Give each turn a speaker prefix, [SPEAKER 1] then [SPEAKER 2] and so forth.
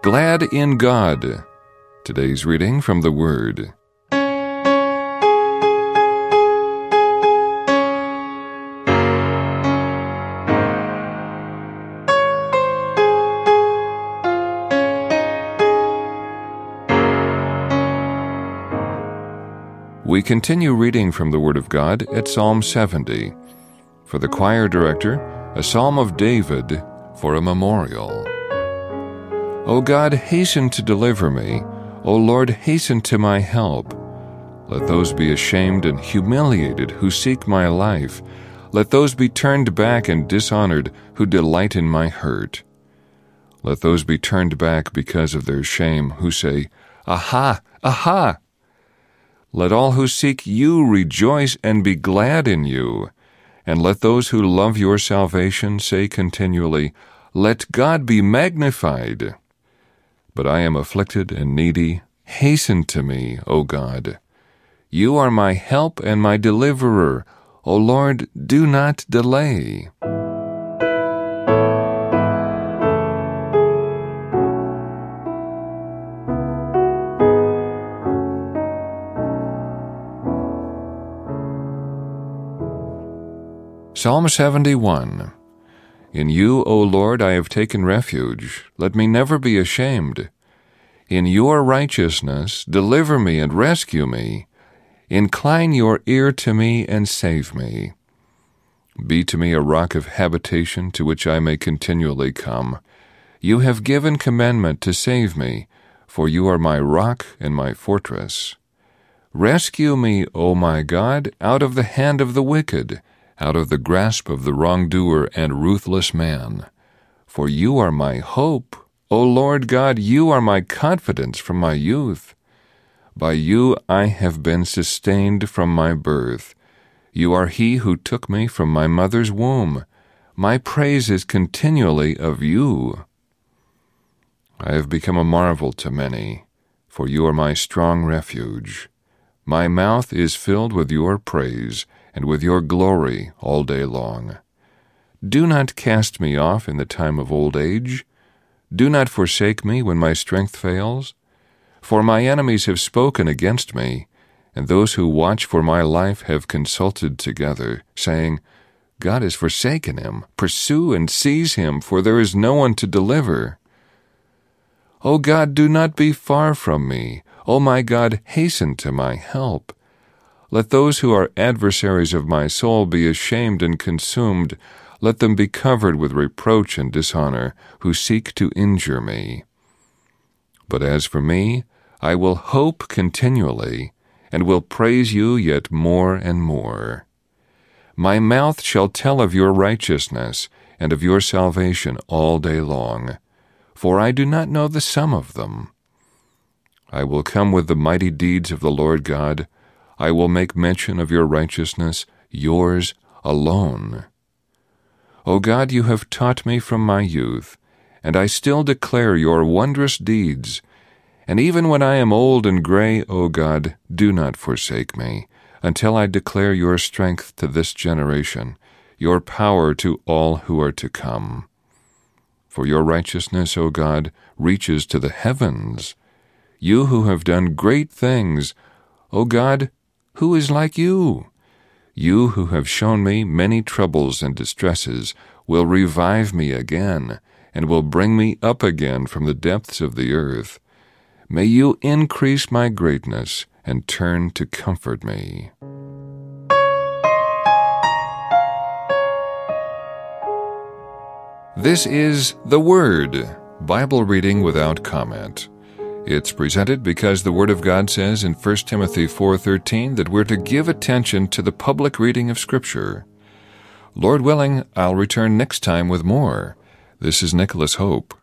[SPEAKER 1] Glad in God. Today's reading from the Word. We continue reading from the Word of God at Psalm 70. For the choir director, a psalm of David for a memorial. O God, hasten to deliver me. O Lord, hasten to my help. Let those be ashamed and humiliated who seek my life. Let those be turned back and dishonored who delight in my hurt. Let those be turned back because of their shame who say, Aha! Aha! Let all who seek you rejoice and be glad in you. And let those who love your salvation say continually, Let God be magnified. But I am afflicted and needy. Hasten to me, O God. You are my help and my deliverer. O Lord, do not delay. Psalm 71. In you, O Lord, I have taken refuge. Let me never be ashamed. In your righteousness, deliver me and rescue me. Incline your ear to me and save me. Be to me a rock of habitation to which I may continually come. You have given commandment to save me, for you are my rock and my fortress. Rescue me, O my God, out of the hand of the wicked, out of the grasp of the wrongdoer and ruthless man. For you are my hope. O Lord God, you are my confidence from my youth. By you I have been sustained from my birth. You are he who took me from my mother's womb. My praise is continually of you. I have become a marvel to many, for you are my strong refuge. My mouth is filled with your praise, and with your glory all day long. Do not cast me off in the time of old age. Do not forsake me when my strength fails. For my enemies have spoken against me, and those who watch for my life have consulted together, saying, God has forsaken him. Pursue and seize him, for there is no one to deliver. O God, do not be far from me. O my God, hasten to my help. Let those who are adversaries of my soul be ashamed and consumed. Let them be covered with reproach and dishonor, who seek to injure me. But as for me, I will hope continually, and will praise you yet more and more. My mouth shall tell of your righteousness, and of your salvation all day long, for I do not know the sum of them. I will come with the mighty deeds of the Lord God. I will make mention of your righteousness, yours alone. O God, you have taught me from my youth, and I still declare your wondrous deeds. And even when I am old and gray, O God, do not forsake me, until I declare your strength to this generation, your power to all who are to come. For your righteousness, O God, reaches to the heavens. You who have done great things, O God, who is like you? You who have shown me many troubles and distresses will revive me again, and will bring me up again from the depths of the earth. May you increase my greatness and turn to comfort me. This is The Word, Bible reading without comment. It's presented because the Word of God says in 1 Timothy 4:13 that we're to give attention to the public reading of Scripture. Lord willing, I'll return next time with more. This is Nicholas Hope.